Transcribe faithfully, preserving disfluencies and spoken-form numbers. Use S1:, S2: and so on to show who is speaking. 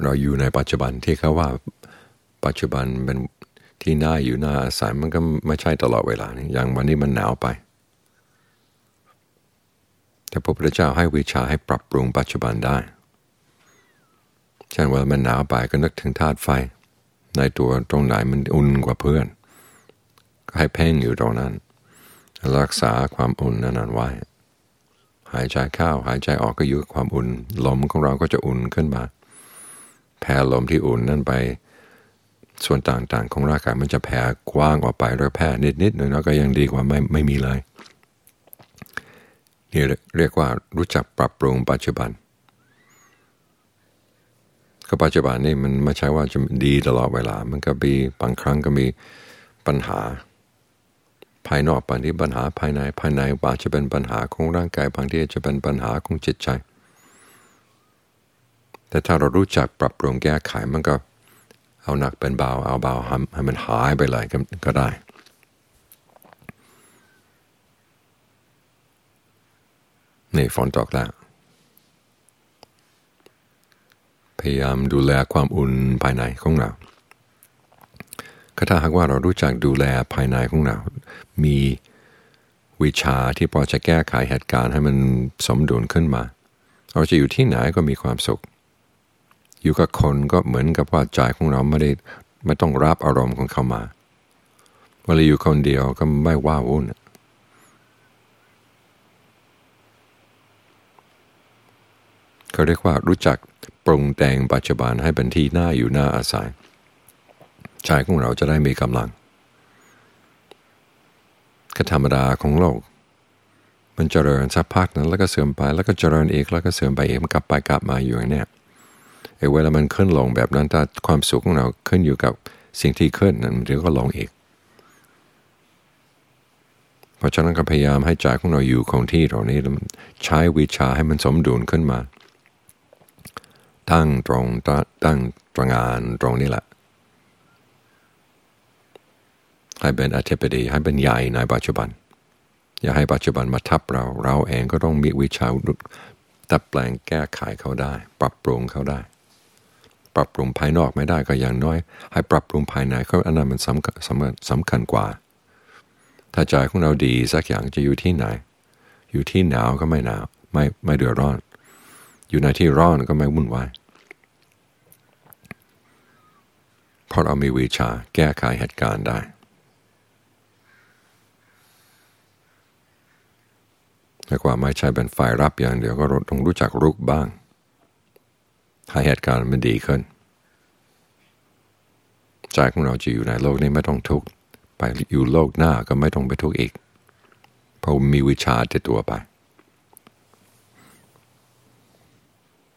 S1: เราอยู่ในปัจจุบันที่เขาว่าปัจจุบันเป็นที่น่าอยู่น่าอาศัยมันก็ไม่ใช่ตลอดเวลานี่อย่างวันนี้มันหนาวไปแต่พระพุทธเจ้าให้วิชาให้ปรับปรุงปัจจุบันได้เช่นว่ามันหนาวไปก็นึกถึงธาตุไฟในตัวตรงไหนมันอุ่นกว่าเพื่อนก็ให้เพ่งอยู่ตรงนั้นรักษาความอุ่นนั้นไว้หายใจเข้าหายใจออกก็อยู่กับความอุ่นลมของเราก็จะอุ่นขึ้นมาแผ่ลมที่อุ่นนั่นไปส่วนต่างๆของร่างกายมันจะแผ่กว้างออกไปหรือแผ่นิดๆหน่อยๆก็ยังดีกว่าไม่ไม่มีเลยนี่เรียกว่ารู้จักปรับปรุงปัจจุบันก็ปัจจุบันนี่มันไม่ใช่ว่าจะดีตลอดเวลามันก็มีบางครั้งก็มีปัญหาภายนอกบางทีปัญหาภายในภายในอาจจะเป็นปัญหาของร่างกายบางทีจะเป็นปัญหาของจิตใจแต่ถ้าเรารู้จักปรับปรุงแก้ไขมันก็เอาหนักเป็นเบาเอาเบาให้มันหายไปเลยก็ได้นี่ฝนตกแล้วพยายามดูแลความอุ่นภายในของเราก็ถ้าหากว่าเรารู้จักดูแลภายในของเรามีวิชาที่พอจะแก้ไขเหตุการณ์ให้มันสมดุลขึ้นมาเราจะอยู่ที่ไหนก็มีความสุขอยู่กับคนก็เหมือนกับว่าใจของเราไม่ได้ไม่ต้องรับอารมณ์ของเขามาเวลาอยู่คนเดียวก็ไม่ว้าวุ่นเขาเรียกว่ารู้จักปรุงแต่งปัจจุบันให้เป็นที่น่าอยู่น่าอาศัยใจของเราจะได้มีกำลังก็ธรรมดาของโลกมันเจริญสักพักนั้นแล้วก็เสื่อมไปแล้วก็เจริญอีกแล้วก็เสื่อมไปอีกมันกลับไปกลับมาอยู่อย่างเนี้ยไอ้เวลามันขึ้นลงแบบนั้นถ้าความสุขของเราขึ้นอยู่กับสิ่งที่ขึ้นนั้นเดี๋ยวก็ลงอีกเพราะฉะนั้นก็พยายามให้ใจของเราอยู่คงที่ตรงนี้ใช้วิชาให้มันสมดุลขึ้นมาตั้งตรงตั้งตรงงานตรงนี้แหละให้เป็นอธิปดีให้เป็นใหญ่ในปัจจุบันอย่าให้ปัจจุบันมาทับเราเราเองก็ต้องมีวิชาดัดแปลงแก้ไขเขาได้ปรับปรุงเขาได้ปรับปรุงภายนอกไม่ได้ก็อย่างน้อยให้ปรับปรุงภายในเขาอันนั้นมันสำคัญสำคัญกว่าถ้าใจของเราดีสักอย่างจะอยู่ที่ไหนอยู่ที่หนาวก็ไม่หนาวไม่ไม่เดือดร้อนอยู่ในที่ร้อนก็ไม่วุ่นวายเพราะเรามีวิชาแก้ไขเหตุการณ์ได้แต่ว่าไม่ใช่เป็นฝ่ายรับอย่างเดียวก็ต้องรู้จักรุกบ้างให้เหตุการณ์มันดีขึ้นใจของเราจะอยู่ในโลกนี้ไม่ต้องทุกข์ไปอยู่โลกหน้าก็ไม่ต้องไปทุกข์อีกเพราะมีวิชาติดตัวไป